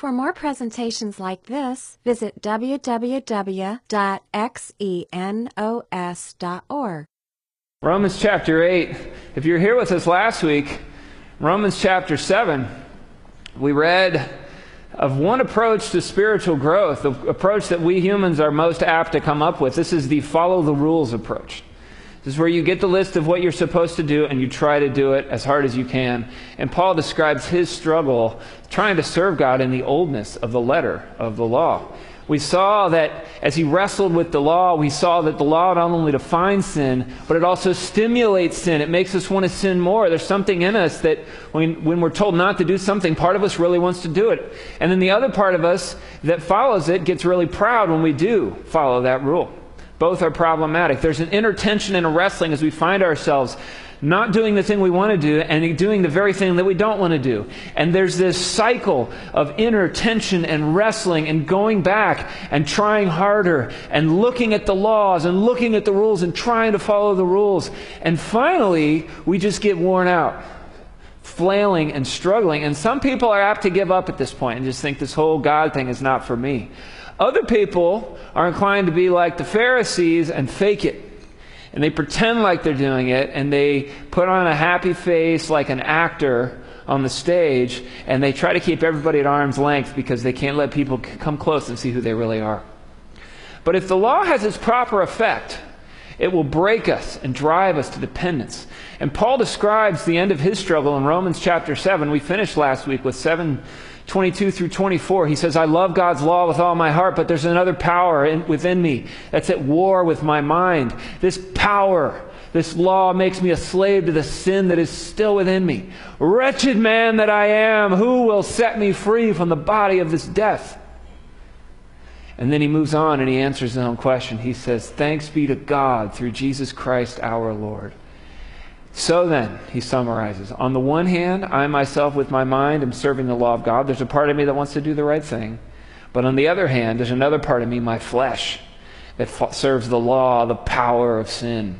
For more presentations like this, visit www.xenos.org. Romans chapter 8. If you're here with us last week, Romans chapter 7, we read of one approach to spiritual growth, the approach that we humans are most apt to come up with. This is the follow the rules approach. This is where you get the list of what you're supposed to do and you try to do it as hard as you can. And Paul describes his struggle trying to serve God in the oldness of the letter of the law. We saw that as he wrestled with the law, we saw that the law not only defines sin, but it also stimulates sin. It makes us want to sin more. There's something in us that when we're told not to do something, part of us really wants to do it. And then the other part of us that follows it gets really proud when we do follow that rule. Both are problematic. There's an inner tension and a wrestling as we find ourselves not doing the thing we want to do and doing the very thing that we don't want to do. And there's this cycle of inner tension and wrestling and going back and trying harder and looking at the laws and looking at the rules and trying to follow the rules. And finally, we just get worn out, flailing and struggling. And some people are apt to give up at this point and just think this whole God thing is not for me. Other people are inclined to be like the Pharisees and fake it. And they pretend like they're doing it, and they put on a happy face like an actor on the stage, and they try to keep everybody at arm's length because they can't let people come close and see who they really are. But if the law has its proper effect, it will break us and drive us to dependence. And Paul describes the end of his struggle in Romans chapter 7. We finished last week with 7:22 through 24. He says, I love God's law with all my heart, but there's another power within me that's at war with my mind. This power, this law makes me a slave to the sin that is still within me. Wretched man that I am, who will set me free from the body of this death? And then he moves on and he answers his own question. He says, thanks be to God through Jesus Christ our Lord. So then, he summarizes, on the one hand, I myself with my mind am serving the law of God. There's a part of me that wants to do the right thing. But on the other hand, there's another part of me, my flesh, that serves the law, the power of sin.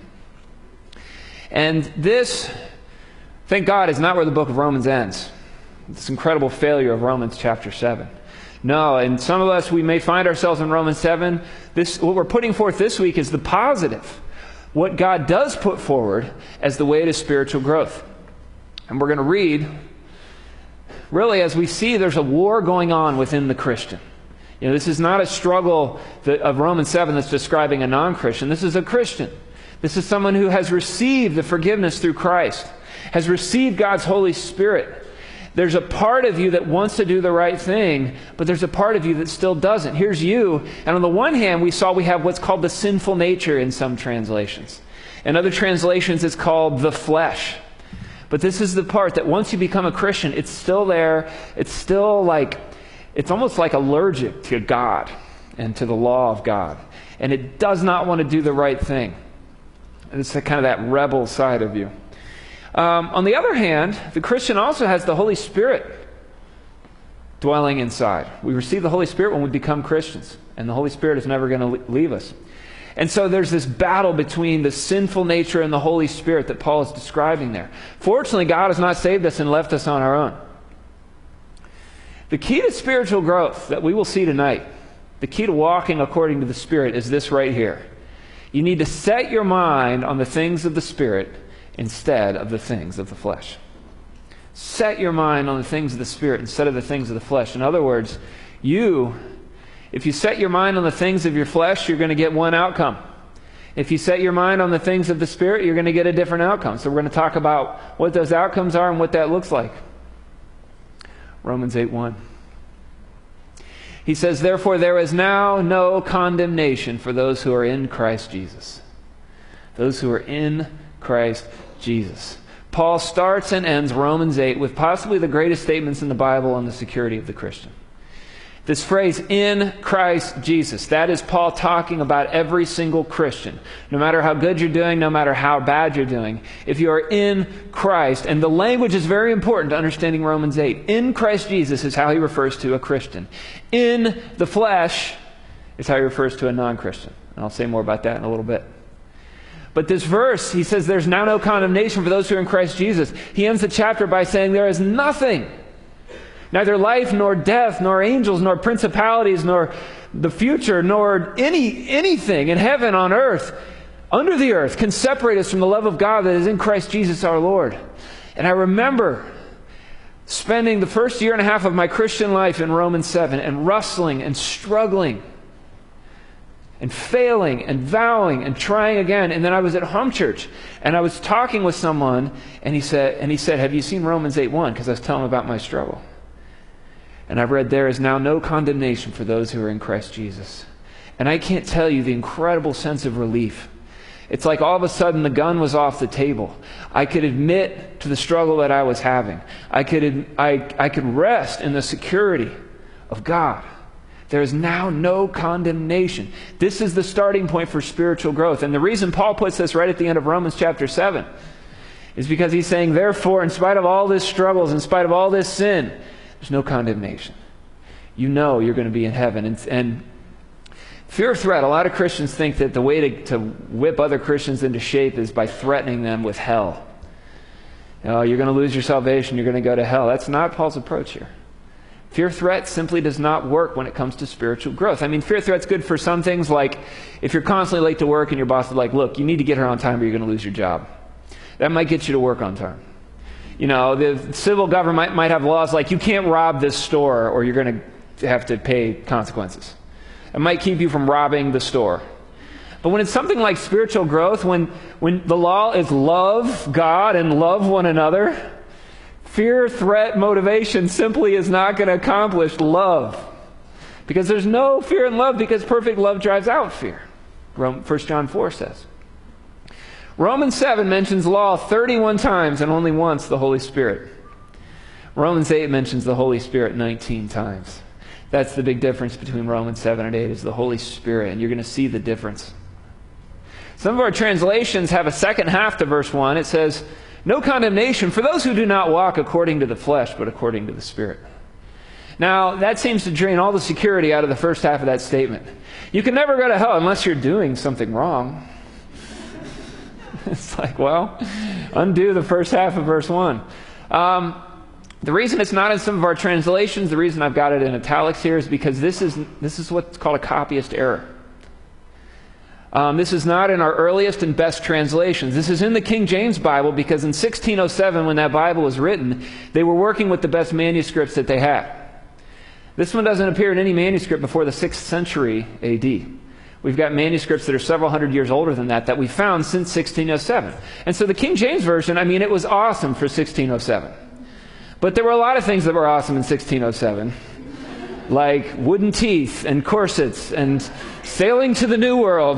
And this, thank God, is not where the book of Romans ends. This incredible failure of Romans chapter 7. No, and some of us, we may find ourselves in Romans 7. What we're putting forth this week is the positive. What God does put forward as the way to spiritual growth. And we're going to read, really, as we see there's a war going on within the Christian. You know, this is not a struggle of Romans 7 that's describing a non-Christian. This is a Christian. This is someone who has received the forgiveness through Christ, has received God's Holy Spirit. There's a part of you that wants to do the right thing, but there's a part of you that still doesn't. Here's you. And on the one hand, we have what's called the sinful nature in some translations. In other translations, it's called the flesh. But this is the part that once you become a Christian, it's still there. It's still it's almost like allergic to God and to the law of God. And it does not want to do the right thing. And it's kind of that rebel side of you. On the other hand, the Christian also has the Holy Spirit dwelling inside. We receive the Holy Spirit when we become Christians, and the Holy Spirit is never going to leave us. And so there's this battle between the sinful nature and the Holy Spirit that Paul is describing there. Fortunately, God has not saved us and left us on our own. The key to spiritual growth that we will see tonight, the key to walking according to the Spirit, is this right here. You need to set your mind on the things of the Spirit instead of the things of the flesh. Set your mind on the things of the Spirit instead of the things of the flesh. In other words, if you set your mind on the things of your flesh, you're going to get one outcome. If you set your mind on the things of the Spirit, you're going to get a different outcome. So we're going to talk about what those outcomes are and what that looks like. Romans 8:1. He says, therefore there is now no condemnation for those who are in Christ Jesus. Those who are in Christ Jesus. Paul starts and ends Romans 8 with possibly the greatest statements in the Bible on the security of the Christian. This phrase, in Christ Jesus, that is Paul talking about every single Christian. No matter how good you're doing, no matter how bad you're doing, if you are in Christ, and the language is very important to understanding Romans 8. In Christ Jesus is how he refers to a Christian. In the flesh is how he refers to a non-Christian. And I'll say more about that in a little bit. But this verse, he says there's now no condemnation for those who are in Christ Jesus. He ends the chapter by saying there is nothing Neither life, nor death, nor angels, nor principalities, nor the future, nor anything in heaven, on earth, under the earth, can separate us from the love of God that is in Christ Jesus our Lord. And I remember spending the first year and a half of my Christian life in Romans 7 and wrestling and struggling and failing and vowing and trying again. And then I was at home church and I was talking with someone and he said, have you seen Romans 8:1? Because I was telling him about my struggle. And I've read, there is now no condemnation for those who are in Christ Jesus. And I can't tell you the incredible sense of relief. It's like all of a sudden the gun was off the table. I could admit to the struggle that I was having. I could rest in the security of God. There is now no condemnation. This is the starting point for spiritual growth. And the reason Paul puts this right at the end of Romans chapter 7 is because he's saying, therefore, in spite of all this struggles, in spite of all this sin, there's no condemnation. You know you're going to be in heaven. And fear of threat, a lot of Christians think that the way to whip other Christians into shape is by threatening them with hell. You're going to lose your salvation, you're going to go to hell. That's not Paul's approach here. Fear threat simply does not work when it comes to spiritual growth. I mean, fear threat's good for some things, like if you're constantly late to work and your boss is like, look, you need to get here on time or you're going to lose your job. That might get you to work on time. The civil government might have laws like you can't rob this store or you're going to have to pay consequences. It might keep you from robbing the store. But when it's something like spiritual growth, when the law is love God and love one another, fear, threat, motivation simply is not going to accomplish love. Because there's no fear in love, because perfect love drives out fear. 1 John 4 says. Romans 7 mentions law 31 times and only once the Holy Spirit. Romans 8 mentions the Holy Spirit 19 times. That's the big difference between Romans 7 and 8 is the Holy Spirit, and you're going to see the difference. Some of our translations have a second half to verse 1. It says, no condemnation for those who do not walk according to the flesh, but according to the Spirit. Now, that seems to drain all the security out of the first half of that statement. You can never go to hell unless you're doing something wrong. It's like, well, undo the first half of verse 1. The reason it's not in some of our translations, the reason I've got it in italics here is because this is what's called a copyist error. This is not in our earliest and best translations. This is in the King James Bible because in 1607, when that Bible was written, they were working with the best manuscripts that they had. This one doesn't appear in any manuscript before the 6th century AD. We've got manuscripts that are several hundred years older than that we found since 1607. And so the King James Version, it was awesome for 1607. But there were a lot of things that were awesome in 1607. Like wooden teeth and corsets and sailing to the New World.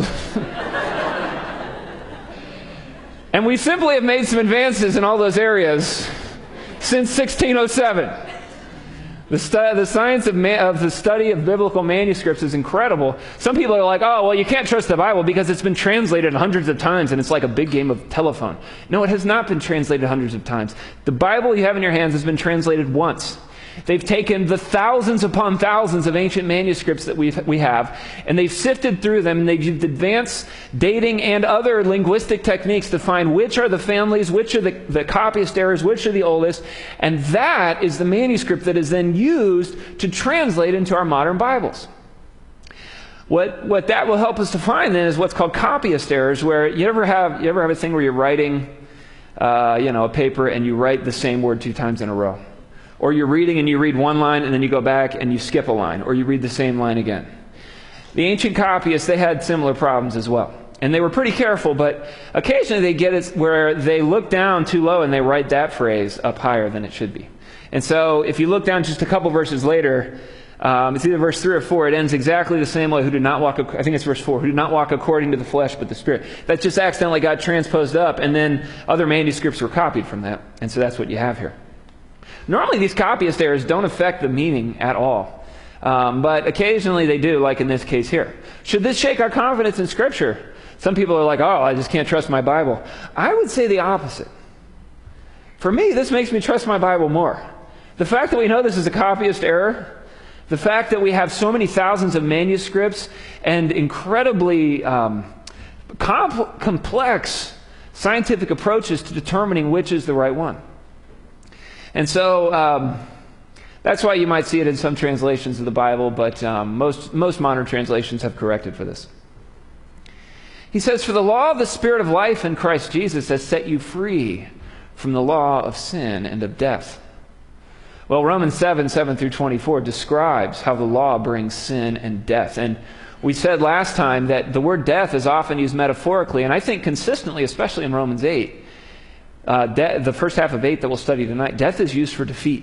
And we simply have made some advances in all those areas since 1607. The science of the study of biblical manuscripts is incredible. Some people are like, oh, well, you can't trust the Bible because it's been translated hundreds of times and it's like a big game of telephone. No, it has not been translated hundreds of times. The Bible you have in your hands has been translated once. They've taken the thousands upon thousands of ancient manuscripts that we have, and they've sifted through them, and they've used advanced dating and other linguistic techniques to find which are the families, which are the copyist errors, which are the oldest, and that is the manuscript that is then used to translate into our modern Bibles. What that will help us to find then is what's called copyist errors, where you ever have a thing where you're writing a paper and you write the same word 2 times in a row. Or you're reading and you read one line and then you go back and you skip a line, or you read the same line again. The ancient copyists, they had similar problems as well. And they were pretty careful, but occasionally they get it where they look down too low and they write that phrase up higher than it should be. And so if you look down just a couple verses later, it's either verse 3 or 4, it ends exactly the same way, who do not walk, I think it's verse 4, who do not walk according to the flesh but the Spirit. That just accidentally got transposed up, and then other manuscripts were copied from that. And so that's what you have here. Normally these copyist errors don't affect the meaning at all. But occasionally they do, like in this case here. Should this shake our confidence in Scripture? Some people are like, oh, I just can't trust my Bible. I would say the opposite. For me, this makes me trust my Bible more. The fact that we know this is a copyist error, the fact that we have so many thousands of manuscripts and incredibly complex scientific approaches to determining which is the right one. And so That's why you might see it in some translations of the Bible, but most modern translations have corrected for this. He says, "For the law of the Spirit of life in Christ Jesus has set you free from the law of sin and of death." Well, Romans 7 through 24 describes how the law brings sin and death. And we said last time that the word death is often used metaphorically, and I think consistently, especially in Romans 8, the first half of 8 that we'll study tonight, death is used for defeat.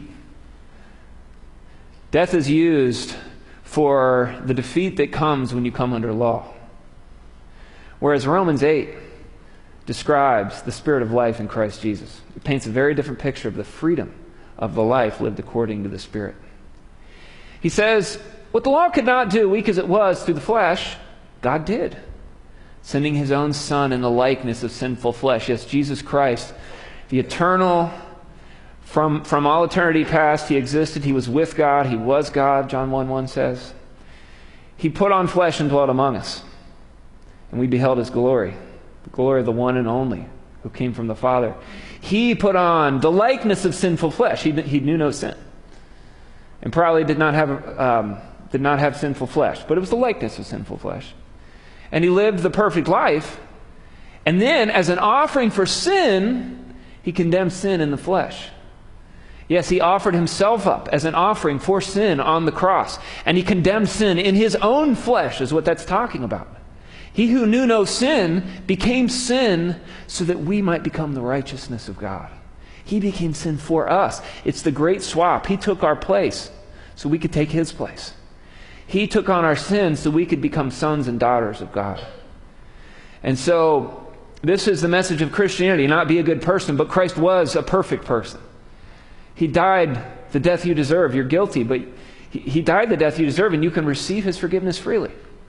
Death is used for the defeat that comes when you come under law. Whereas Romans 8 describes the Spirit of life in Christ Jesus. It paints a very different picture of the freedom of the life lived according to the Spirit. He says, what the law could not do, weak as it was through the flesh, God did, sending his own Son in the likeness of sinful flesh. Yes, Jesus Christ, the eternal, from all eternity past, he existed, he was with God, he was God, John 1:1 says. He put on flesh and dwelt among us, and we beheld his glory, the glory of the one and only who came from the Father. He put on the likeness of sinful flesh. He knew no sin, and probably did not have sinful flesh, but it was the likeness of sinful flesh. And he lived the perfect life, and then as an offering for sin, he condemned sin in the flesh. Yes, he offered himself up as an offering for sin on the cross, and he condemned sin in his own flesh, is what that's talking about. He who knew no sin became sin so that we might become the righteousness of God. He became sin for us. It's the great swap. He took our place so we could take his place. He took on our sins so we could become sons and daughters of God. And so this is the message of Christianity, not be a good person, but Christ was a perfect person. He died the death you deserve. You're guilty, but he died the death you deserve, and you can receive his forgiveness freely.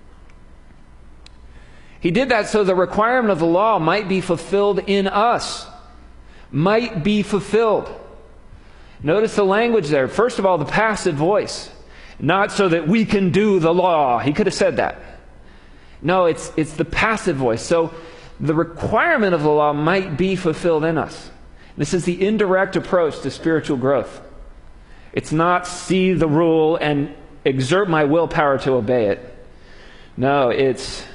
He did that so the requirement of the law might be fulfilled in us. Might be fulfilled. Notice the language there. First of all, the passive voice. Not so that we can do the law. He could have said that. No, it's the passive voice. So the requirement of the law might be fulfilled in us. This is the indirect approach to spiritual growth. It's not see the rule and exert my willpower to obey it. No, it's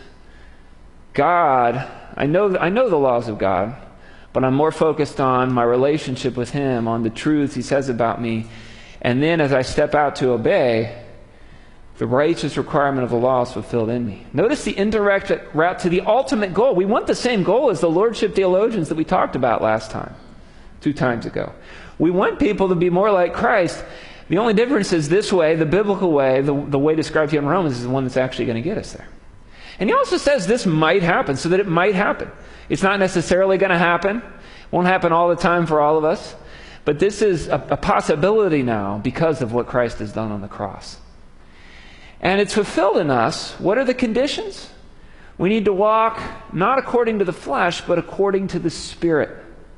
God. I know the laws of God, but I'm more focused on my relationship with him, on the truths he says about me. And then as I step out to obey, the righteous requirement of the law is fulfilled in me. Notice the indirect route to the ultimate goal. We want the same goal as the Lordship theologians that we talked about last time, 2 times ago. We want people to be more like Christ. The only difference is this way, the biblical way, the way described here in Romans, is the one that's actually going to get us there. And he also says this might happen, so that it might happen. It's not necessarily going to happen. It won't happen all the time for all of us. But this is a possibility now because of what Christ has done on the cross. And it's fulfilled in us. What are the conditions? We need to walk not according to the flesh, but according to the Spirit.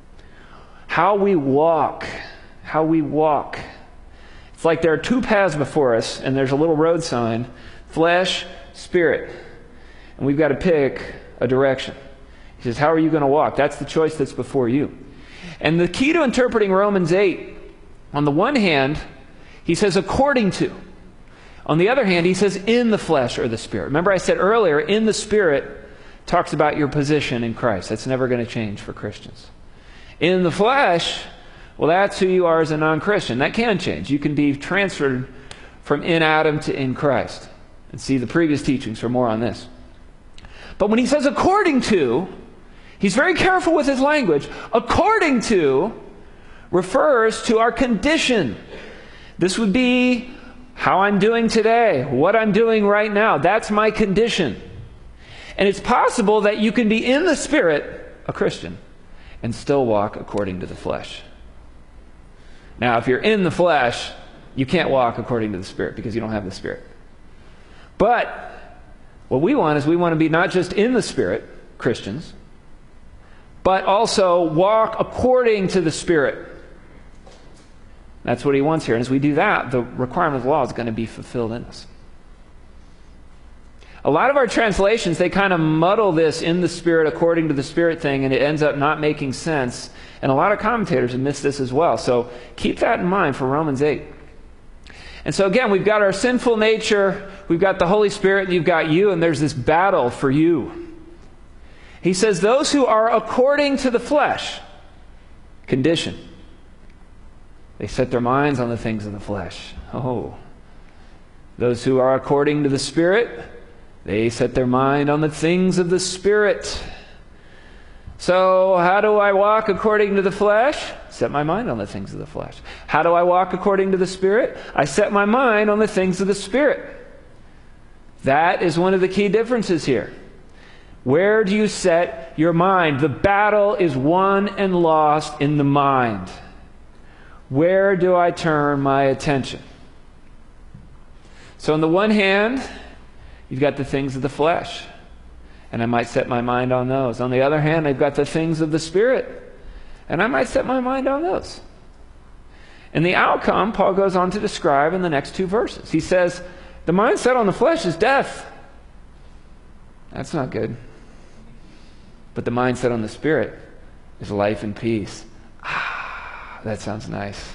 How we walk. How we walk. It's like there are 2 paths before us, and there's a little road sign. Flesh, Spirit. And we've got to pick a direction. He says, how are you going to walk? That's the choice that's before you. And the key to interpreting Romans 8, on the one hand, he says according to. On the other hand, he says in the flesh or the Spirit. Remember I said earlier, in the Spirit talks about your position in Christ. That's never going to change for Christians. In the flesh, well, that's who you are as a non-Christian. That can change. You can be transferred from in Adam to in Christ. And see the previous teachings for more on this. But when he says according to, he's very careful with his language. According to refers to our condition. This would be how I'm doing today, what I'm doing right now. That's my condition. And it's possible that you can be in the Spirit, a Christian, and still walk according to the flesh. Now, if you're in the flesh, you can't walk according to the Spirit because you don't have the Spirit. But what we want is we want to be not just in the Spirit, Christians, but also walk according to the Spirit. That's what he wants here. And as we do that, the requirement of the law is going to be fulfilled in us. A lot of our translations, they kind of muddle this in the Spirit, according to the Spirit thing, and it ends up not making sense. And a lot of commentators have missed this as well. So keep that in mind for Romans 8. And so again, we've got our sinful nature, we've got the Holy Spirit, and you've got you, and there's this battle for you. He says, those who are according to the flesh, condition. They set their minds on the things of the flesh. Oh. Those who are according to the Spirit, they set their mind on the things of the Spirit. So, how do I walk according to the flesh? Set my mind on the things of the flesh. How do I walk according to the Spirit? I set my mind on the things of the Spirit. That is one of the key differences here. Where do you set your mind? The battle is won and lost in the mind. Where do I turn my attention? So on the one hand, you've got the things of the flesh, and I might set my mind on those. On the other hand, I've got the things of the Spirit, and I might set my mind on those. And the outcome, Paul goes on to describe in the next 2 verses. He says, the mind set on the flesh is death. That's not good. But the mind set on the Spirit is life and peace. That sounds nice.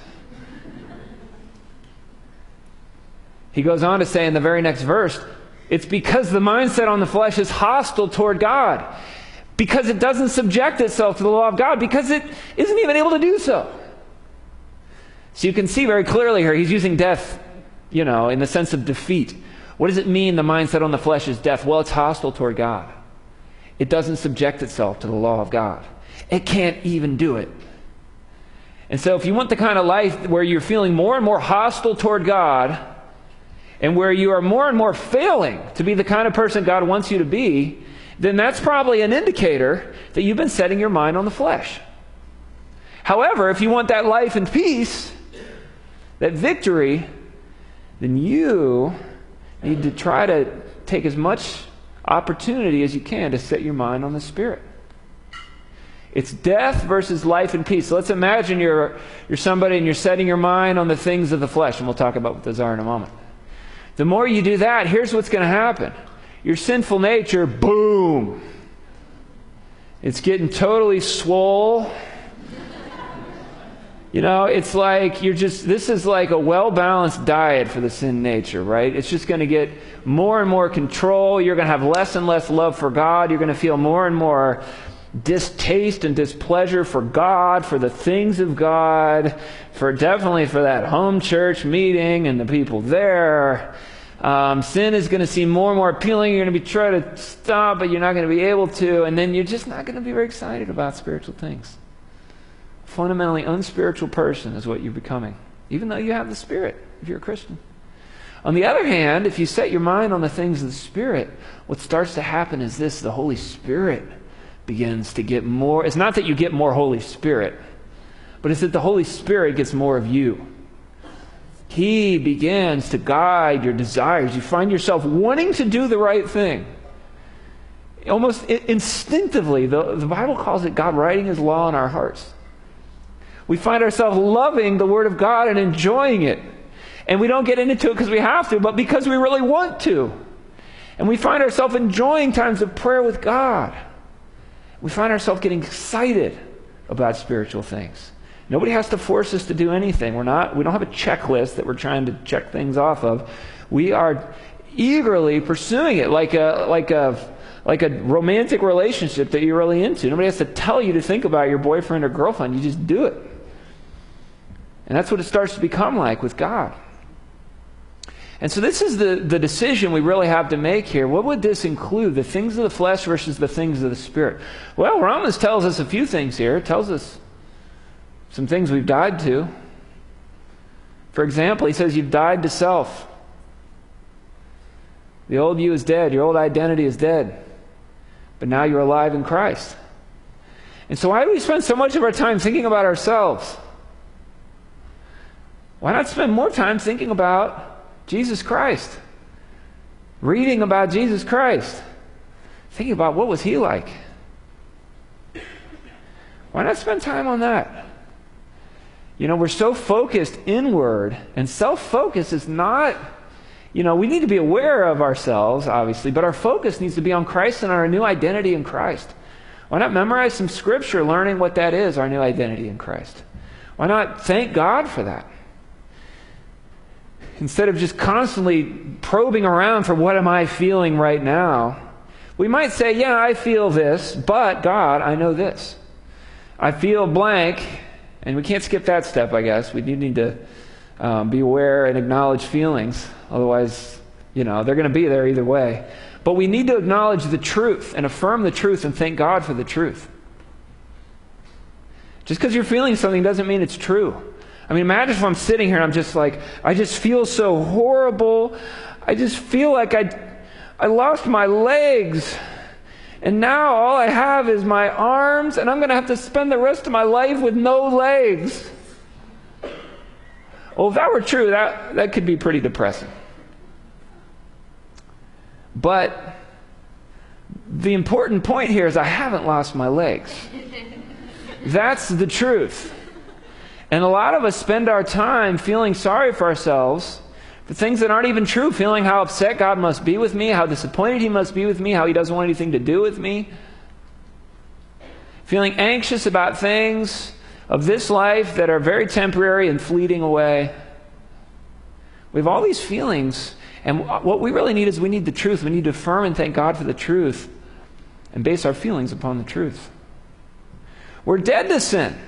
He goes on to say in the very next verse, it's because the mindset on the flesh is hostile toward God. Because it doesn't subject itself to the law of God. Because it isn't even able to do so. So you can see very clearly here, he's using death, in the sense of defeat. What does it mean the mindset on the flesh is death? Well, it's hostile toward God. It doesn't subject itself to the law of God. It can't even do it. And so if you want the kind of life where you're feeling more and more hostile toward God, and where you are more and more failing to be the kind of person God wants you to be, then that's probably an indicator that you've been setting your mind on the flesh. However, if you want that life and peace, that victory, then you need to try to take as much opportunity as you can to set your mind on the Spirit. It's death versus life and peace. So let's imagine you're somebody and you're setting your mind on the things of the flesh, and we'll talk about what those are in a moment. The more you do that, here's what's going to happen. Your sinful nature, boom. It's getting totally swole. It's like this is like a well-balanced diet for the sin nature, right? It's just going to get more and more control. You're going to have less and less love for God. You're going to feel more and more distaste and displeasure for God, for the things of God, definitely for that home church meeting and the people there. Sin is going to seem more and more appealing. You're going to be trying to stop, but you're not going to be able to. And then you're just not going to be very excited about spiritual things. Fundamentally unspiritual person is what you're becoming, even though you have the Spirit, if you're a Christian. On the other hand, if you set your mind on the things of the Spirit, what starts to happen is this: the Holy Spirit begins to get more. It's not that you get more Holy Spirit, but it's that the Holy Spirit gets more of you. He begins to guide your desires. You find yourself wanting to do the right thing. Almost instinctively, the Bible calls it God writing His law in our hearts. We find ourselves loving the Word of God and enjoying it. And we don't get into it because we have to, but because we really want to. And we find ourselves enjoying times of prayer with God. We find ourselves getting excited about spiritual things. Nobody has to force us to do anything. We don't have a checklist that we're trying to check things off of. We are eagerly pursuing it like a romantic relationship that you're really into. Nobody has to tell you to think about your boyfriend or girlfriend. You just do it. And that's what it starts to become like with God. And so this is the decision we really have to make here. What would this include? The things of the flesh versus the things of the Spirit. Well, Romans tells us a few things here. It tells us some things we've died to. For example, he says you've died to self. The old you is dead. Your old identity is dead. But now you're alive in Christ. And so why do we spend so much of our time thinking about ourselves? Why not spend more time thinking about Jesus Christ? Reading about Jesus Christ. Thinking about what was He like? Why not spend time on that? We're so focused inward, and self-focus is not, we need to be aware of ourselves, obviously, but our focus needs to be on Christ and our new identity in Christ. Why not memorize some scripture learning what that is, our new identity in Christ? Why not thank God for that? instead of just constantly probing around for what am I feeling right now, we might say, yeah, I feel this, but God, I know this. I feel blank, and we can't skip that step, I guess. We do need to be aware and acknowledge feelings. Otherwise, they're going to be there either way. But we need to acknowledge the truth and affirm the truth and thank God for the truth. Just because you're feeling something doesn't mean it's true. I mean, imagine if I'm sitting here and I'm just like, I just feel so horrible. I just feel like I lost my legs. And now all I have is my arms, and I'm going to have to spend the rest of my life with no legs. Well, if that were true, that could be pretty depressing. But the important point here is I haven't lost my legs. That's the truth. And a lot of us spend our time feeling sorry for ourselves for things that aren't even true, feeling how upset God must be with me, how disappointed He must be with me, how He doesn't want anything to do with me. Feeling anxious about things of this life that are very temporary and fleeting away. We have all these feelings, and what we really need is we need the truth. We need to affirm and thank God for the truth and base our feelings upon the truth. We're dead to sin.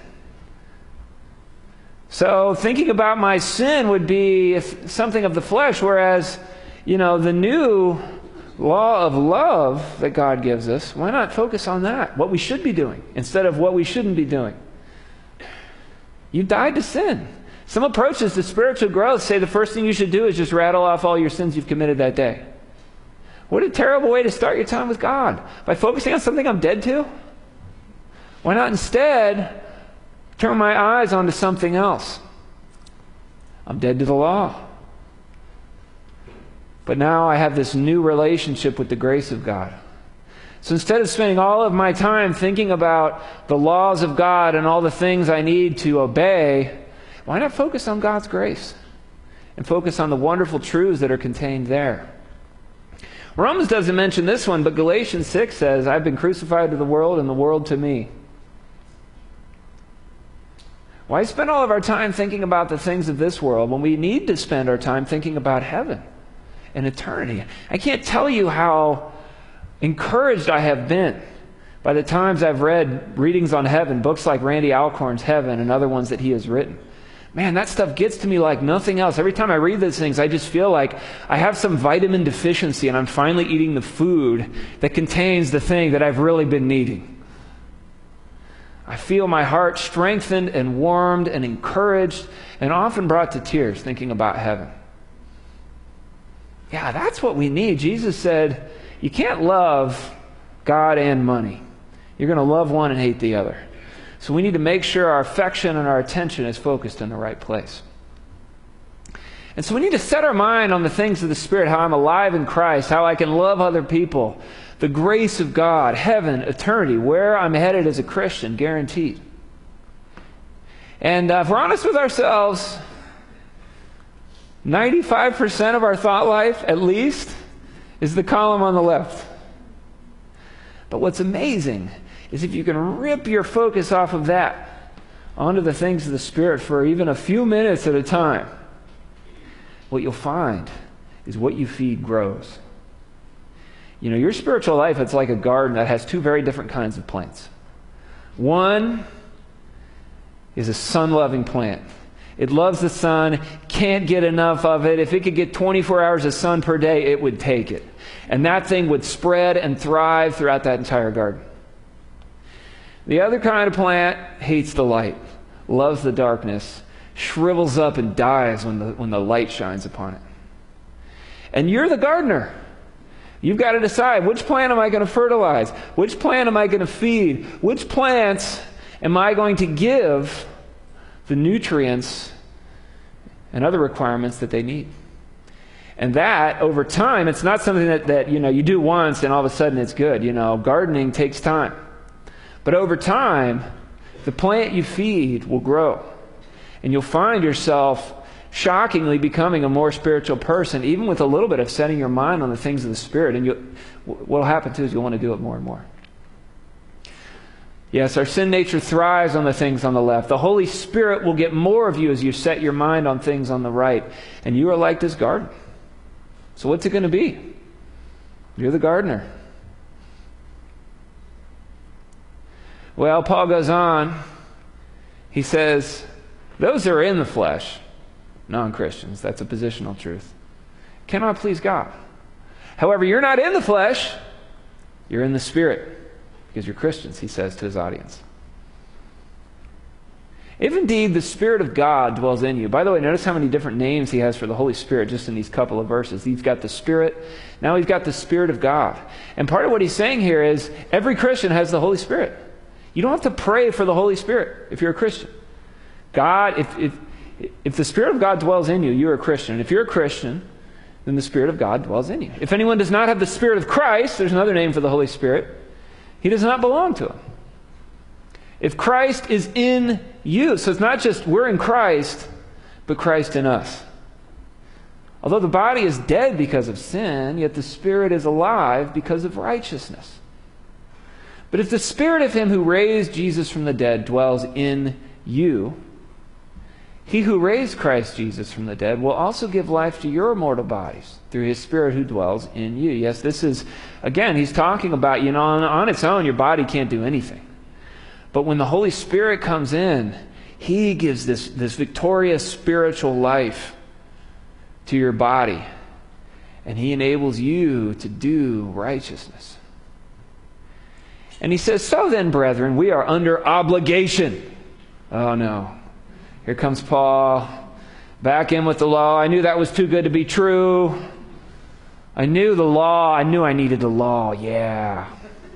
So thinking about my sin would be something of the flesh, whereas, the new law of love that God gives us, why not focus on that, what we should be doing, instead of what we shouldn't be doing? You died to sin. Some approaches to spiritual growth say the first thing you should do is just rattle off all your sins you've committed that day. What a terrible way to start your time with God. By focusing on something I'm dead to? Why not instead turn my eyes onto something else? I'm dead to the law. But now I have this new relationship with the grace of God. So instead of spending all of my time thinking about the laws of God and all the things I need to obey, why not focus on God's grace and focus on the wonderful truths that are contained there? Romans doesn't mention this one, but Galatians 6 says, I've been crucified to the world and the world to me. Why spend all of our time thinking about the things of this world when we need to spend our time thinking about heaven and eternity? I can't tell you how encouraged I have been by the times I've read readings on heaven, books like Randy Alcorn's Heaven and other ones that he has written. Man, that stuff gets to me like nothing else. Every time I read those things, I just feel like I have some vitamin deficiency and I'm finally eating the food that contains the thing that I've really been needing. I feel my heart strengthened and warmed and encouraged and often brought to tears thinking about heaven. Yeah, that's what we need. Jesus said, you can't love God and money. You're going to love one and hate the other. So we need to make sure our affection and our attention is focused in the right place. And so we need to set our mind on the things of the Spirit, how I'm alive in Christ, how I can love other people, the grace of God, heaven, eternity, where I'm headed as a Christian, guaranteed. And if we're honest with ourselves, 95% of our thought life, at least, is the column on the left. But what's amazing is if you can rip your focus off of that onto the things of the Spirit for even a few minutes at a time, what you'll find is what you feed grows. Your spiritual life, it's like a garden that has two very different kinds of plants. One is a sun-loving plant. It loves the sun, can't get enough of it. If it could get 24 hours of sun per day, it would take it. And that thing would spread and thrive throughout that entire garden. The other kind of plant hates the light, loves the darkness, shrivels up and dies when the light shines upon it. And you're the gardener. You've got to decide, which plant am I going to fertilize? Which plant am I going to feed? Which plants am I going to give the nutrients and other requirements that they need? And that, over time, it's not something that you do once and all of a sudden it's good. Gardening takes time. But over time, the plant you feed will grow. And you'll find yourself shockingly becoming a more spiritual person, even with a little bit of setting your mind on the things of the Spirit. And what will happen too is you'll want to do it more and more. Yes, our sin nature thrives on the things on the left. The Holy Spirit will get more of you as you set your mind on things on the right. And you are like this garden. So what's it going to be? You're the gardener. Well, Paul goes on. He says, those that are in the flesh, non-Christians, that's a positional truth, cannot please God. However, you're not in the flesh, you're in the Spirit, because you're Christians, he says to his audience. If indeed the Spirit of God dwells in you. By the way, notice how many different names he has for the Holy Spirit just in these couple of verses. He's got the Spirit, now he's got the Spirit of God. And part of what he's saying here is every Christian has the Holy Spirit. You don't have to pray for the Holy Spirit if you're a Christian. God, if the Spirit of God dwells in you, you're a Christian. And if you're a Christian, then the Spirit of God dwells in you. If anyone does not have the Spirit of Christ, there's another name for the Holy Spirit, he does not belong to him. If Christ is in you, so it's not just we're in Christ, but Christ in us. Although the body is dead because of sin, yet the Spirit is alive because of righteousness. But if the Spirit of him who raised Jesus from the dead dwells in you, he who raised Christ Jesus from the dead will also give life to your mortal bodies through his Spirit who dwells in you. Yes, this is, again, he's talking about, on its own, your body can't do anything. But when the Holy Spirit comes in, he gives this victorious spiritual life to your body. And he enables you to do righteousness. And he says, so then, brethren, we are under obligation. Oh no. Here comes Paul, back in with the law. I knew that was too good to be true. I knew the law. I knew I needed the law. Yeah.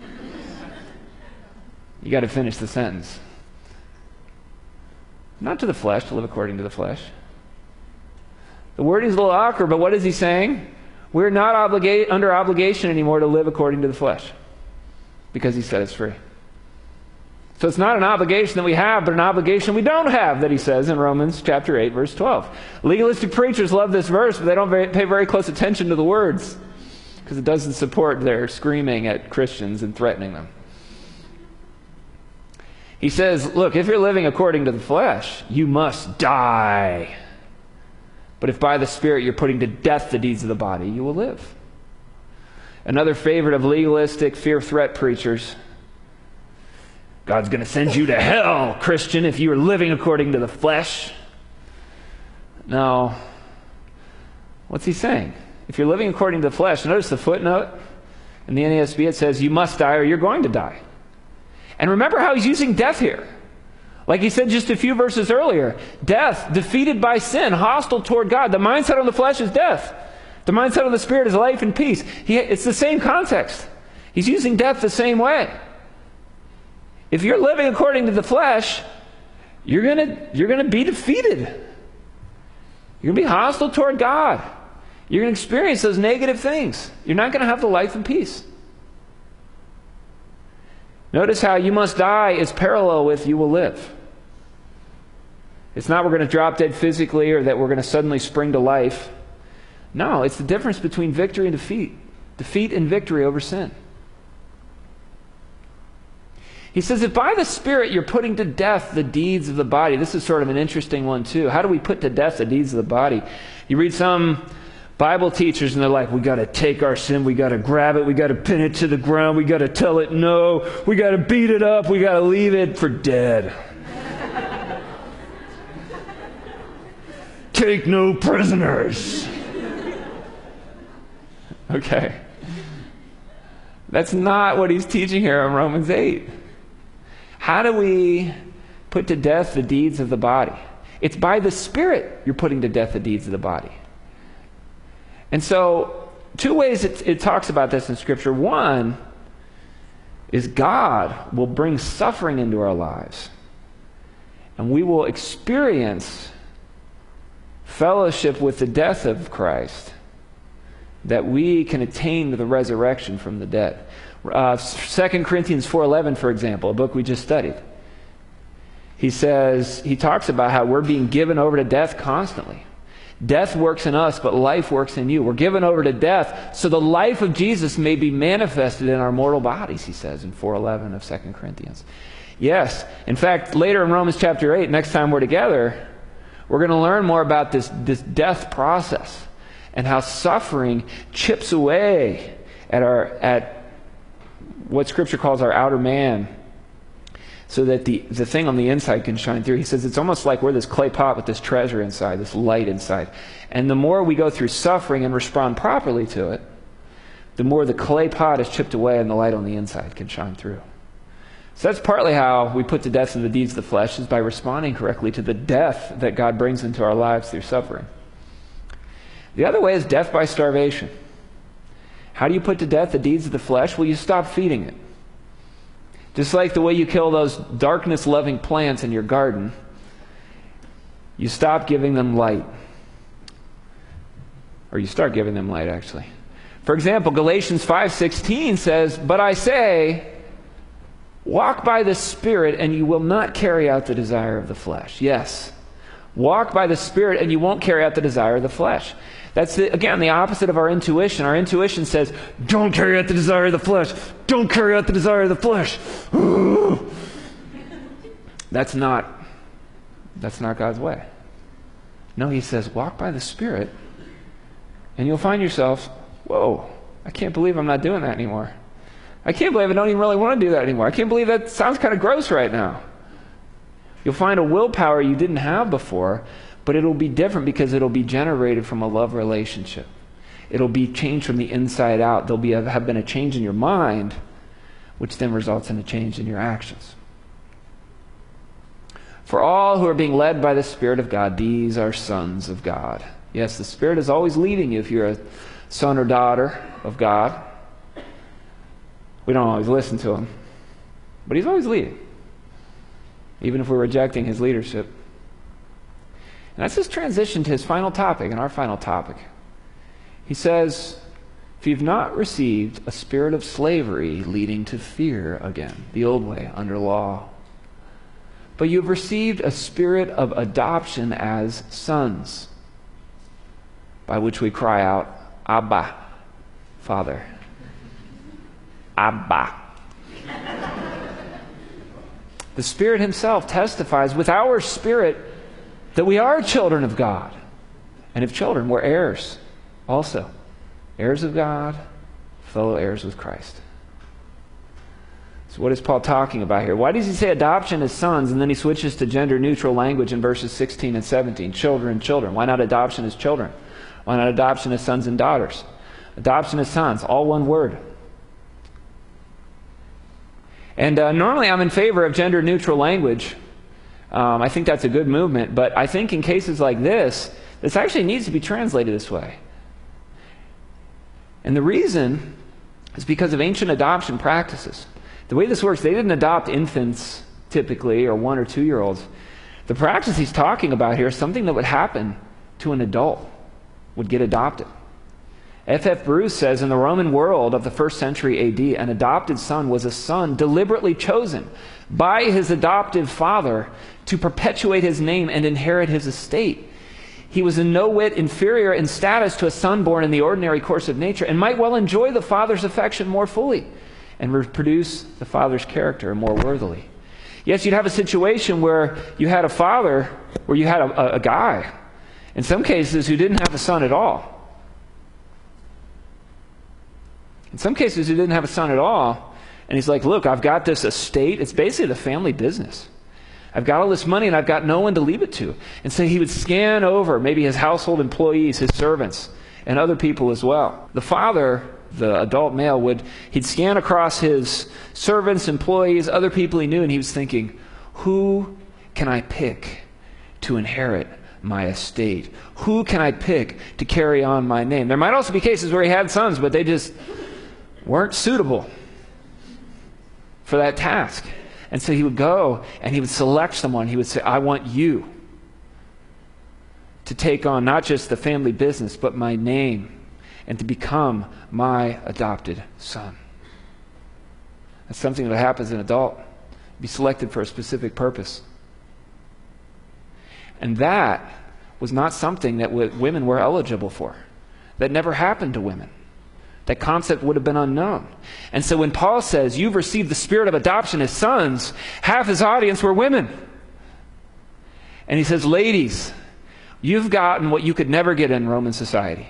You got to finish the sentence. Not to the flesh, to live according to the flesh. The word is a little awkward, but what is he saying? We're not under obligation anymore to live according to the flesh, because he set us free. So it's not an obligation that we have, but an obligation we don't have, that he says in Romans chapter 8, verse 12. Legalistic preachers love this verse, but they don't pay very close attention to the words, because it doesn't support their screaming at Christians and threatening them. He says, look, if you're living according to the flesh, you must die. But if by the Spirit you're putting to death the deeds of the body, you will live. Another favorite of legalistic fear-threat preachers, God's going to send you to hell, Christian, if you are living according to the flesh. No. What's he saying? If you're living according to the flesh, notice the footnote in the NASB, it says, you must die or you're going to die. And remember how he's using death here. Like he said just a few verses earlier, death, defeated by sin, hostile toward God. The mindset on the flesh is death. The mindset on the Spirit is life and peace. It's the same context. He's using death the same way. If you're living according to the flesh, you're gonna be defeated. You're going to be hostile toward God. You're going to experience those negative things. You're not going to have the life and peace. Notice how you must die is parallel with you will live. It's not we're going to drop dead physically or that we're going to suddenly spring to life. No, it's the difference between victory and defeat. Defeat and victory over sin. He says, if by the Spirit you're putting to death the deeds of the body. This is sort of an interesting one too. How do we put to death the deeds of the body? You read some Bible teachers and they're like, we got to take our sin, we got to grab it, we got to pin it to the ground, we got to tell it no, we got to beat it up, we got to leave it for dead. Take no prisoners. Okay. That's not what he's teaching here in Romans 8. How do we put to death the deeds of the body? It's by the Spirit you're putting to death the deeds of the body. And so, two ways it talks about this in Scripture. One is God will bring suffering into our lives. And we will experience fellowship with the death of Christ, that we can attain to the resurrection from the dead. 2 Corinthians 4:11, for example, a book we just studied. He talks about how we're being given over to death constantly. Death works in us, but life works in you. We're given over to death so the life of Jesus may be manifested in our mortal bodies, he says in 4:11 of 2 Corinthians. Yes. In fact, later in Romans chapter 8, next time we're together, we're going to learn more about this death process and how suffering chips away at what Scripture calls our outer man, so that the thing on the inside can shine through. He says it's almost like we're this clay pot with this treasure inside, this light inside. And the more we go through suffering and respond properly to it, the more the clay pot is chipped away and the light on the inside can shine through. So that's partly how we put to death the deeds of the flesh, is by responding correctly to the death that God brings into our lives through suffering. The other way is death by starvation. How do you put to death the deeds of the flesh? Well, you stop feeding it. Just like the way you kill those darkness-loving plants in your garden, you stop giving them light. Or you start giving them light, actually. For example, Galatians 5:16 says, "But I say, walk by the Spirit, and you will not carry out the desire of the flesh." Yes. Walk by the Spirit, and you won't carry out the desire of the flesh. That's, again, the opposite of our intuition. Our intuition says, don't carry out the desire of the flesh. Don't carry out the desire of the flesh. That's not God's way. No, he says, walk by the Spirit, and you'll find yourself, whoa, I can't believe I'm not doing that anymore. I can't believe I don't even really want to do that anymore. I can't believe that sounds kind of gross right now. You'll find a willpower you didn't have before, but it'll be different because it'll be generated from a love relationship. It'll be changed from the inside out. There'll have been a change in your mind, which then results in a change in your actions. For all who are being led by the Spirit of God, these are sons of God. Yes, the Spirit is always leading you if you're a son or daughter of God. We don't always listen to him, but he's always leading, even if we're rejecting his leadership. And that's his transition to his final topic and our final topic. He says, if you've not received a spirit of slavery leading to fear again, the old way, under law, but you've received a spirit of adoption as sons, by which we cry out, Abba, Father. Abba. The Spirit himself testifies with our spirit that we are children of God. And if children, we're heirs also. Heirs of God, fellow heirs with Christ. So what is Paul talking about here? Why does he say adoption as sons, and then he switches to gender-neutral language in verses 16 and 17? Children, children. Why not adoption as children? Why not adoption as sons and daughters? Adoption as sons, all one word. And normally I'm in favor of gender-neutral language. I think that's a good movement, but I think in cases like this actually needs to be translated this way. And the reason is because of ancient adoption practices. The way this works, they didn't adopt infants typically, or 1 or 2 year olds. The practice he's talking about here is something that would happen to an adult, would get adopted. F.F. Bruce says, in the Roman world of the 1st century A.D., an adopted son was a son deliberately chosen by his adoptive father to perpetuate his name and inherit his estate. He was in no whit inferior in status to a son born in the ordinary course of nature, and might well enjoy the father's affection more fully and reproduce the father's character more worthily. Yes, you'd have a situation where you had a father, where you had a guy, in some cases, who didn't have a son at all. In some cases, he didn't have a son at all. And he's like, look, I've got this estate. It's basically the family business. I've got all this money and I've got no one to leave it to. And so he would scan over maybe his household employees, his servants, and other people as well. The father, the adult male, he'd scan across his servants, employees, other people he knew, and he was thinking, who can I pick to inherit my estate? Who can I pick to carry on my name? There might also be cases where he had sons, but they just weren't suitable for that task. And so he would go and he would select someone. He would say, I want you to take on not just the family business, but my name, and to become my adopted son. That's something that happens as an adult. Be selected for a specific purpose. And that was not something that women were eligible for. That never happened to women. That concept would have been unknown. And so when Paul says, you've received the spirit of adoption as sons, half his audience were women. And he says, ladies, you've gotten what you could never get in Roman society.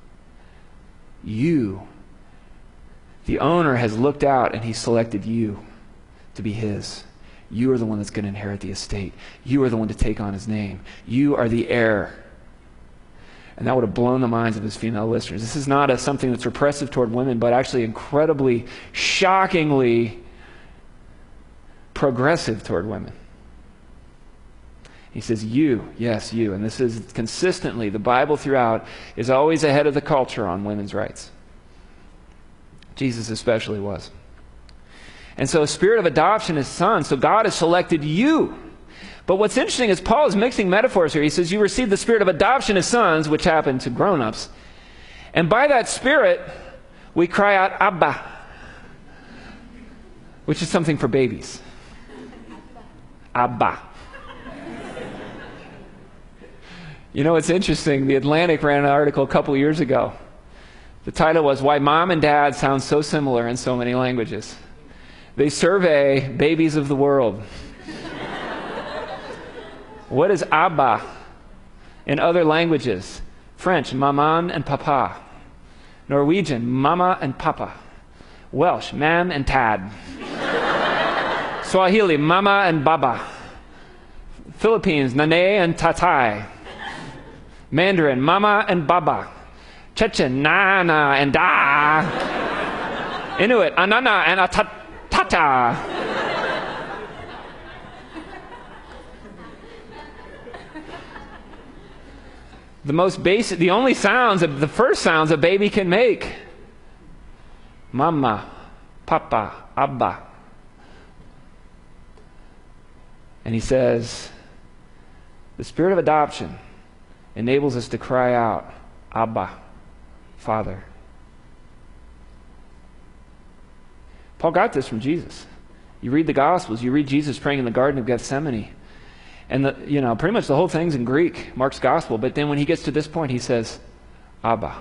You, the owner, has looked out and he selected you to be his. You are the one that's going to inherit the estate. You are the one to take on his name. You are the heir. And that would have blown the minds of his female listeners. This is not something that's repressive toward women, but actually incredibly, shockingly progressive toward women. He says, you, yes, you. And this is consistently, the Bible throughout is always ahead of the culture on women's rights. Jesus especially was. And so a spirit of adoption is sons. So God has selected you. But what's interesting is Paul is mixing metaphors here. He says, you receive the spirit of adoption as sons, which happened to grown-ups. And by that spirit, we cry out, Abba, which is something for babies. Abba. You know, it's interesting. The Atlantic ran an article a couple years ago. The title was, Why Mom and Dad Sound So Similar in So Many Languages. They survey babies of the world. What is Abba in other languages? French, maman and papa. Norwegian, mama and papa. Welsh, mam and tad. Swahili, mama and baba. Philippines, nane and tatai. Mandarin, mama and baba. Chechen, nana and da. Inuit, anana and atata. The most basic, the only sounds, the first sounds a baby can make. Mama, papa, abba. And he says, the spirit of adoption enables us to cry out, Abba, Father. Paul got this from Jesus. You read the Gospels, you read Jesus praying in the Garden of Gethsemane. And pretty much the whole thing's in Greek, Mark's Gospel. But then when he gets to this point, he says, Abba.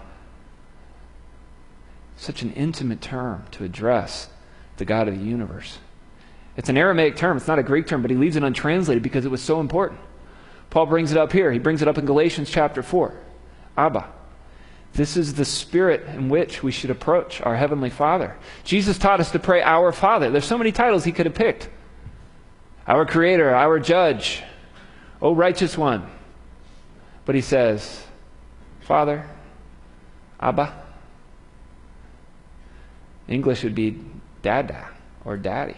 Such an intimate term to address the God of the universe. It's an Aramaic term. It's not a Greek term, but he leaves it untranslated because it was so important. Paul brings it up here. He brings it up in Galatians chapter 4. Abba. This is the spirit in which we should approach our Heavenly Father. Jesus taught us to pray, Our Father. There's so many titles he could have picked. Our Creator, our Judge, O Righteous One. But he says, Father, Abba. English would be Dada or Daddy.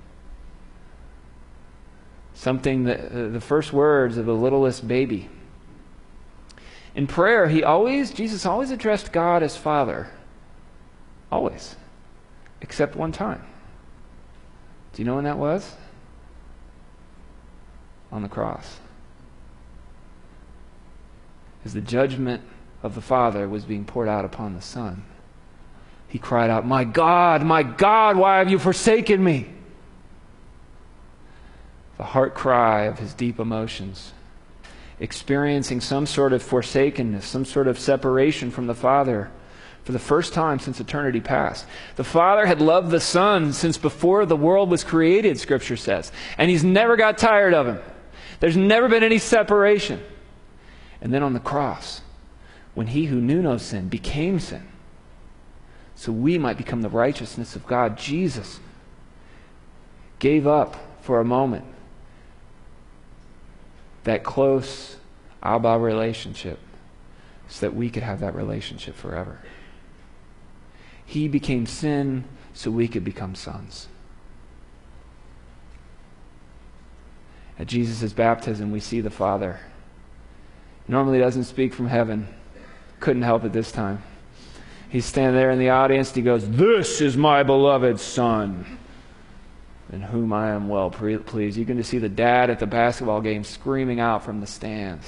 Something that the first words of the littlest baby. In prayer, Jesus always addressed God as Father. Always. Except one time. Do you know when that was? On the cross. As the judgment of the Father was being poured out upon the Son, he cried out, my God, why have you forsaken me? The heart cry of his deep emotions, experiencing some sort of forsakenness, some sort of separation from the Father for the first time since eternity past. The Father had loved the Son since before the world was created, Scripture says, and he's never got tired of him. There's never been any separation. And then on the cross, when he who knew no sin became sin, so we might become the righteousness of God, Jesus gave up for a moment that close Abba relationship so that we could have that relationship forever. He became sin so we could become sons. At Jesus' baptism, we see the Father. Normally doesn't speak from heaven. Couldn't help it this time. He's standing there in the audience and he goes, "This is my beloved Son, in whom I am well pleased." You can just see the dad at the basketball game screaming out from the stands.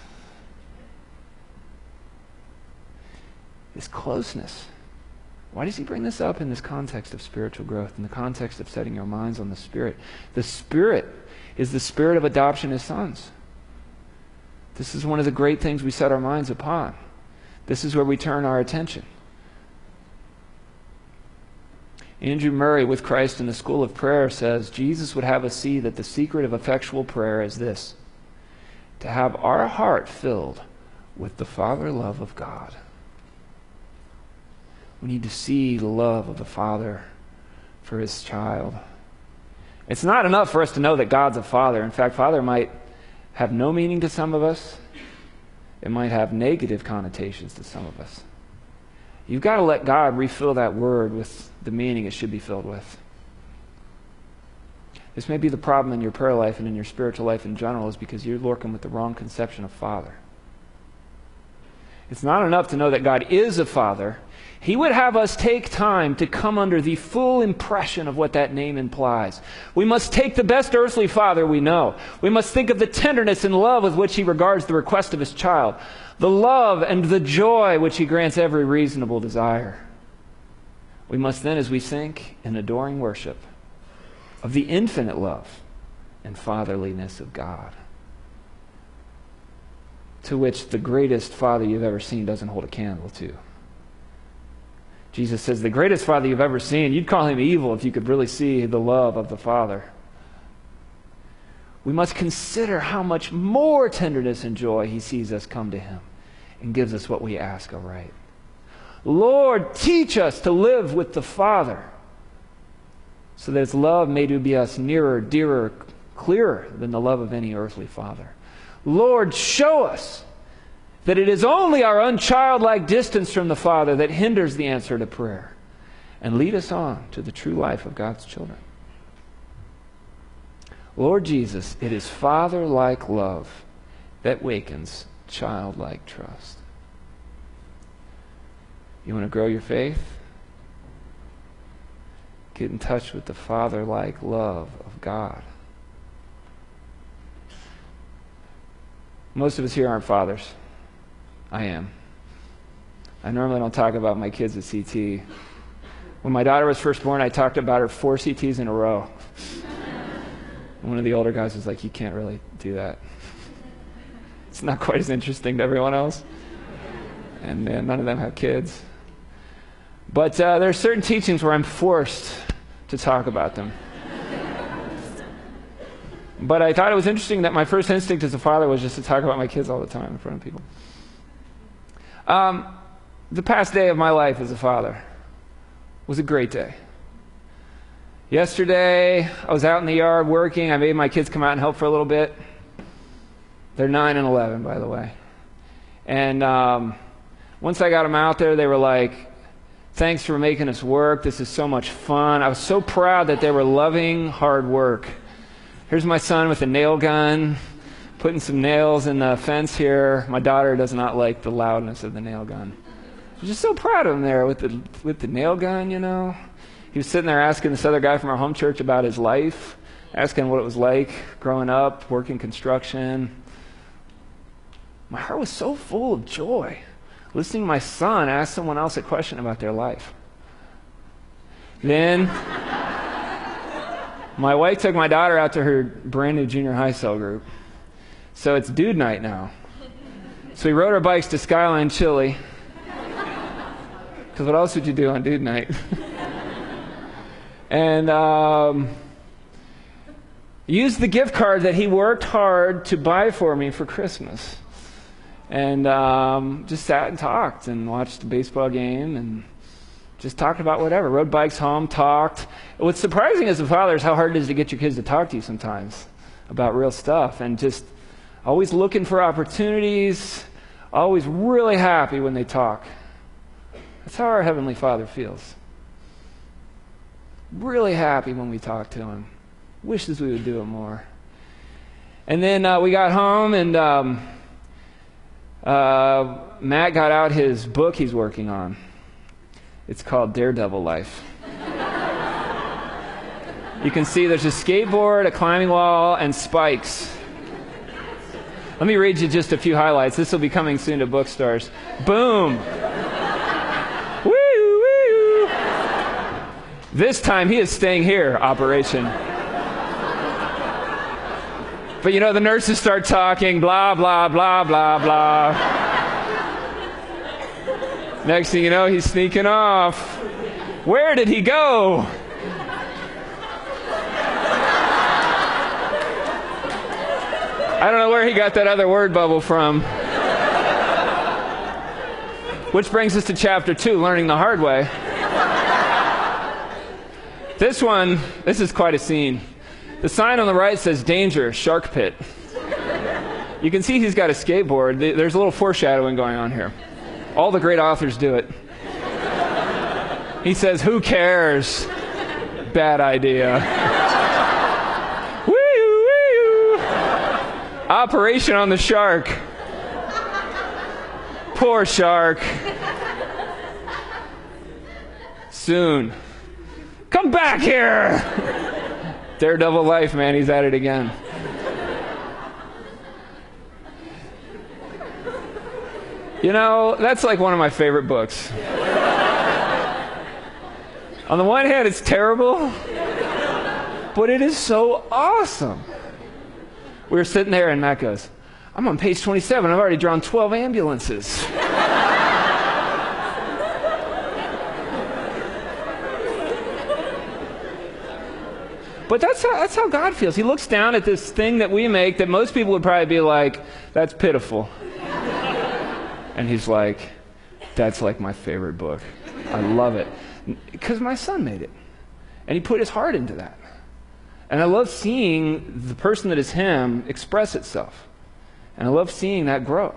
This closeness. Why does he bring this up in this context of spiritual growth, in the context of setting your minds on the Spirit? The Spirit is the spirit of adoption as sons. This is one of the great things we set our minds upon. This is where we turn our attention. Andrew Murray with Christ in the School of Prayer says, Jesus would have us see that the secret of effectual prayer is this: to have our heart filled with the Father love of God. We need to see the love of the Father for his child. It's not enough for us to know that God's a Father. In fact, Father might have no meaning to some of us. It might have negative connotations to some of us. You've got to let God refill that word with the meaning it should be filled with. This may be the problem in your prayer life and in your spiritual life in general, is because you're working with the wrong conception of Father. It's not enough to know that God is a Father. He would have us take time to come under the full impression of what that name implies. We must take the best earthly father we know. We must think of the tenderness and love with which he regards the request of his child, the love and the joy which he grants every reasonable desire. We must then, as we sink in adoring worship of the infinite love and fatherliness of God, to which the greatest Father you've ever seen doesn't hold a candle to. Jesus says, the greatest Father you've ever seen, you'd call him evil if you could really see the love of the Father. We must consider how much more tenderness and joy he sees us come to him and gives us what we ask aright. Lord, teach us to live with the Father, so that his love may be us nearer, dearer, clearer than the love of any earthly father. Lord, show us that it is only our unchildlike distance from the Father that hinders the answer to prayer, and lead us on to the true life of God's children. Lord Jesus, it is Father-like love that wakens childlike trust. You want to grow your faith? Get in touch with the Father-like love of God. Most of us here aren't fathers. I am. I normally don't talk about my kids at CT. When my daughter was first born, I talked about her 4 CTs in a row. One of the older guys was like, you can't really do that. It's not quite as interesting to everyone else. And none of them have kids. But there are certain teachings where I'm forced to talk about them. But I thought it was interesting that my first instinct as a father was just to talk about my kids all the time in front of people. The past day of my life as a father was a great day. Yesterday, I was out in the yard working. I made my kids come out and help for a little bit. They're 9 and 11, by the way. And once I got them out there, they were like, thanks for making us work. This is so much fun. I was so proud that they were loving hard work. Here's my son with a nail gun, putting some nails in the fence here. My daughter does not like the loudness of the nail gun. I'm just so proud of him there with the nail gun, you know. He was sitting there asking this other guy from our home church about his life, asking what it was like growing up, working construction. My heart was so full of joy listening to my son ask someone else a question about their life. Then my wife took my daughter out to her brand new junior high cell group. So it's dude night now. So we rode our bikes to Skyline Chili. Because what else would you do on dude night? And used the gift card that he worked hard to buy for me for Christmas. And just sat and talked and watched the baseball game and just talked about whatever. Rode bikes home, talked. What's surprising as a father is how hard it is to get your kids to talk to you sometimes about real stuff, and just always looking for opportunities, always really happy when they talk. That's how our Heavenly Father feels. Really happy when we talk to him. Wishes we would do it more. And then we got home, and Matt got out his book he's working on. It's called Daredevil Life. You can see there's a skateboard, a climbing wall, and spikes. Let me read you just a few highlights. This will be coming soon to bookstores. Boom! Woo, woo! This time he is staying here, operation. But you know, the nurses start talking, blah, blah, blah, blah, blah. Next thing you know, he's sneaking off. Where did he go? I don't know where he got that other word bubble from. Which brings us to chapter 2, learning the hard way. This is quite a scene. The sign on the right says, danger, shark pit. You can see he's got a skateboard. There's a little foreshadowing going on here. All the great authors do it. He says, who cares? Bad idea. Wee-oo, wee-oo. Operation on the shark. Poor shark. Soon. Come back here! Daredevil life, man. He's at it again. You know, that's like one of my favorite books. On the one hand, it's terrible, but it is so awesome. We were sitting there, and Matt goes, I'm on page 27. I've already drawn 12 ambulances. But that's how God feels. He looks down at this thing that we make that most people would probably be like, that's pitiful. And he's like, that's like my favorite book. I love it. Because my son made it. And he put his heart into that. And I love seeing the person that is him express itself. And I love seeing that grow.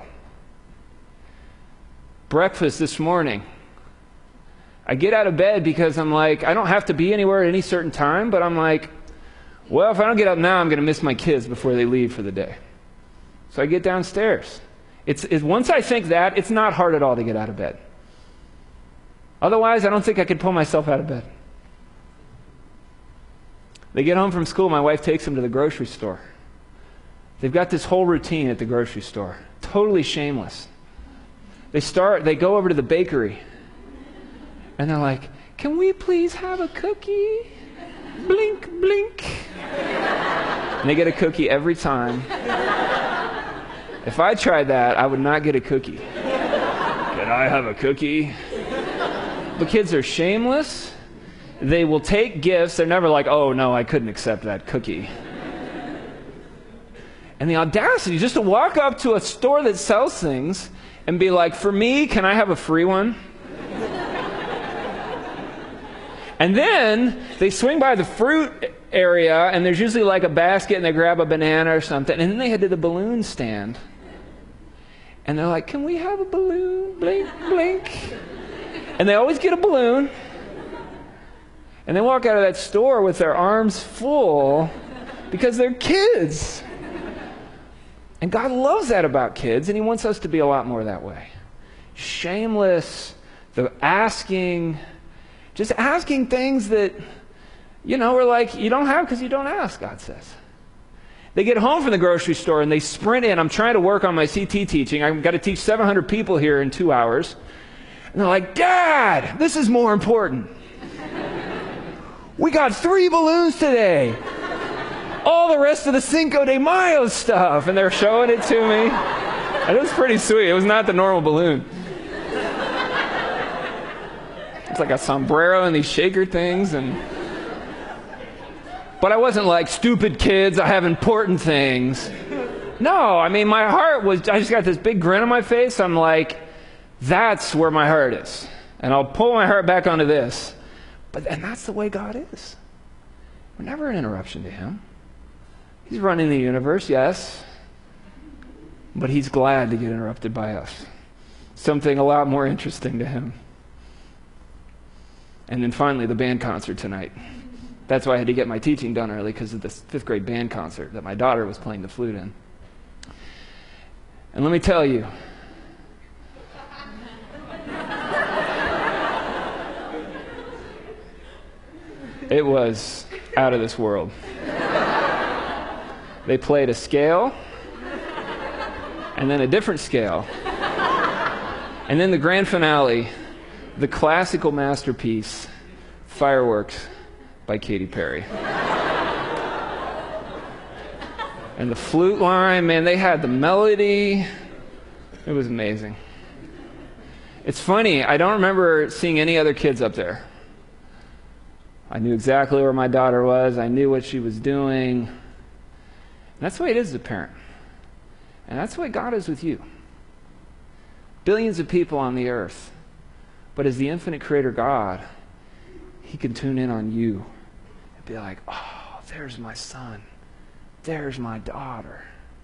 Breakfast this morning. I get out of bed because I'm like, I don't have to be anywhere at any certain time, but I'm like, well, if I don't get up now, I'm going to miss my kids before they leave for the day. So I get downstairs. Once I think that, it's not hard at all to get out of bed. Otherwise, I don't think I could pull myself out of bed. They get home from school, my wife takes them to the grocery store. They've got this whole routine at the grocery store. Totally shameless. They go over to the bakery, and they're like, can we please have a cookie? Blink, blink. And they get a cookie every time. If I tried that, I would not get a cookie. Can I have a cookie? The kids are shameless. They will take gifts. They're never like, oh, no, I couldn't accept that cookie. And the audacity just to walk up to a store that sells things and be like, for me, can I have a free one? And then they swing by the fruit area, and there's usually like a basket, and they grab a banana or something. And then they head to the balloon stand. And they're like, can we have a balloon? Blink, blink. And they always get a balloon. And they walk out of that store with their arms full because they're kids. And God loves that about kids, and He wants us to be a lot more that way. Shameless, just asking things that, we're like, you don't have because you don't ask, God says. They get home from the grocery store and they sprint in. I'm trying to work on my CT teaching. I've got to teach 700 people here in 2 hours. And they're like, Dad, this is more important. We got 3 balloons today. All the rest of the Cinco de Mayo stuff. And they're showing it to me. And it was pretty sweet. It was not the normal balloon. It's like a sombrero and these shaker things. But I wasn't like, stupid kids, I have important things. No, I mean, my heart was, I just got this big grin on my face. I'm like, that's where my heart is. And I'll pull my heart back onto this. And that's the way God is. We're never an interruption to Him. He's running the universe, yes. But He's glad to get interrupted by us. Something a lot more interesting to Him. And then finally, the band concert tonight. That's why I had to get my teaching done early, because of the 5th grade band concert that my daughter was playing the flute in. And let me tell you, it was out of this world. They played a scale, and then a different scale, and then the grand finale, the classical masterpiece, Fireworks by Katy Perry. And the flute line, man, they had the melody. It was amazing. It's funny, I don't remember seeing any other kids up there. I knew exactly where my daughter was. I knew what she was doing. And that's the way it is as a parent. And that's the way God is with you. Billions of people on the earth. But as the infinite creator God, he can tune in on you and be like, oh, there's my son. There's my daughter.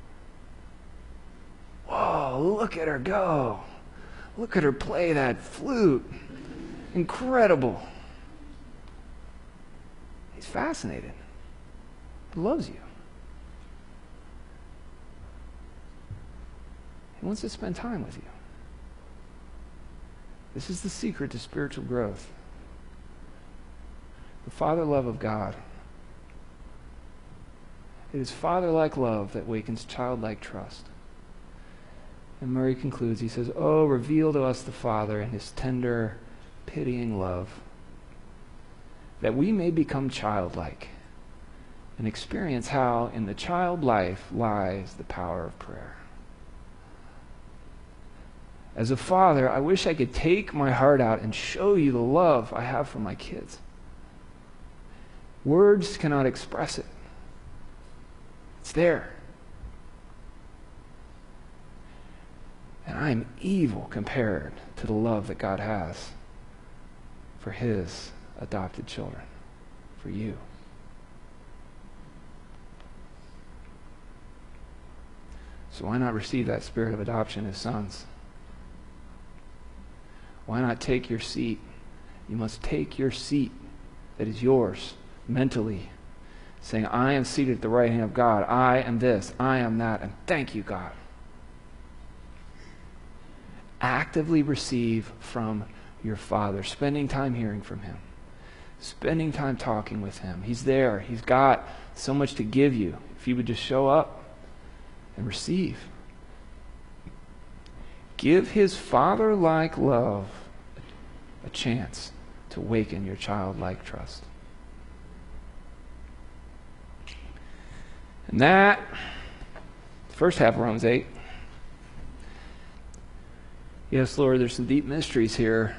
Whoa, look at her go. Look at her play that flute. Incredible. He's fascinated. He loves you. He wants to spend time with you. This is the secret to spiritual growth. The father love of God. It is father-like love that wakens childlike trust. And Murray concludes, he says, oh, reveal to us the Father in his tender, pitying love, that we may become childlike and experience how in the child life lies the power of prayer. As a father, I wish I could take my heart out and show you the love I have for my kids. Words cannot express it. It's there. And I am evil compared to the love that God has for his adopted children, for you. So why not receive that spirit of adoption as sons? Why not take your seat? You must take your seat that is yours mentally, saying, I am seated at the right hand of God. I am this, I am that, and thank you, God. Actively receive from your Father, spending time hearing from him, spending time talking with him. He's there. He's got so much to give you if you would just show up and receive. Give his father-like love a chance to awaken your childlike trust. And that, first half of Romans 8. Yes, Lord, there's some deep mysteries here.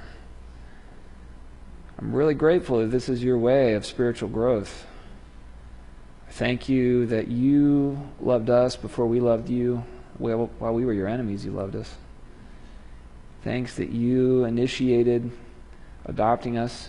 I'm really grateful that this is your way of spiritual growth. Thank you that you loved us before we loved you. While we were your enemies, you loved us. Thanks that you initiated adopting us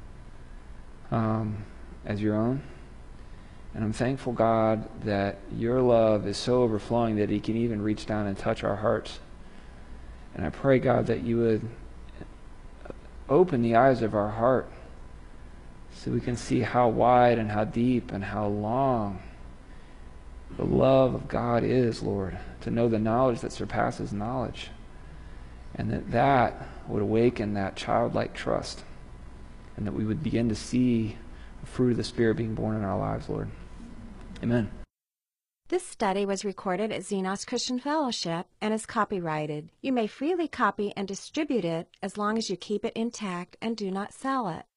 as your own. And I'm thankful, God, that your love is so overflowing that he can even reach down and touch our hearts. And I pray, God, that you would open the eyes of our heart so we can see how wide and how deep and how long the love of God is, Lord, to know the knowledge that surpasses knowledge. And that would awaken that childlike trust, and that we would begin to see the fruit of the Spirit being born in our lives, Lord. Amen. This study was recorded at Xenos Christian Fellowship and is copyrighted. You may freely copy and distribute it as long as you keep it intact and do not sell it.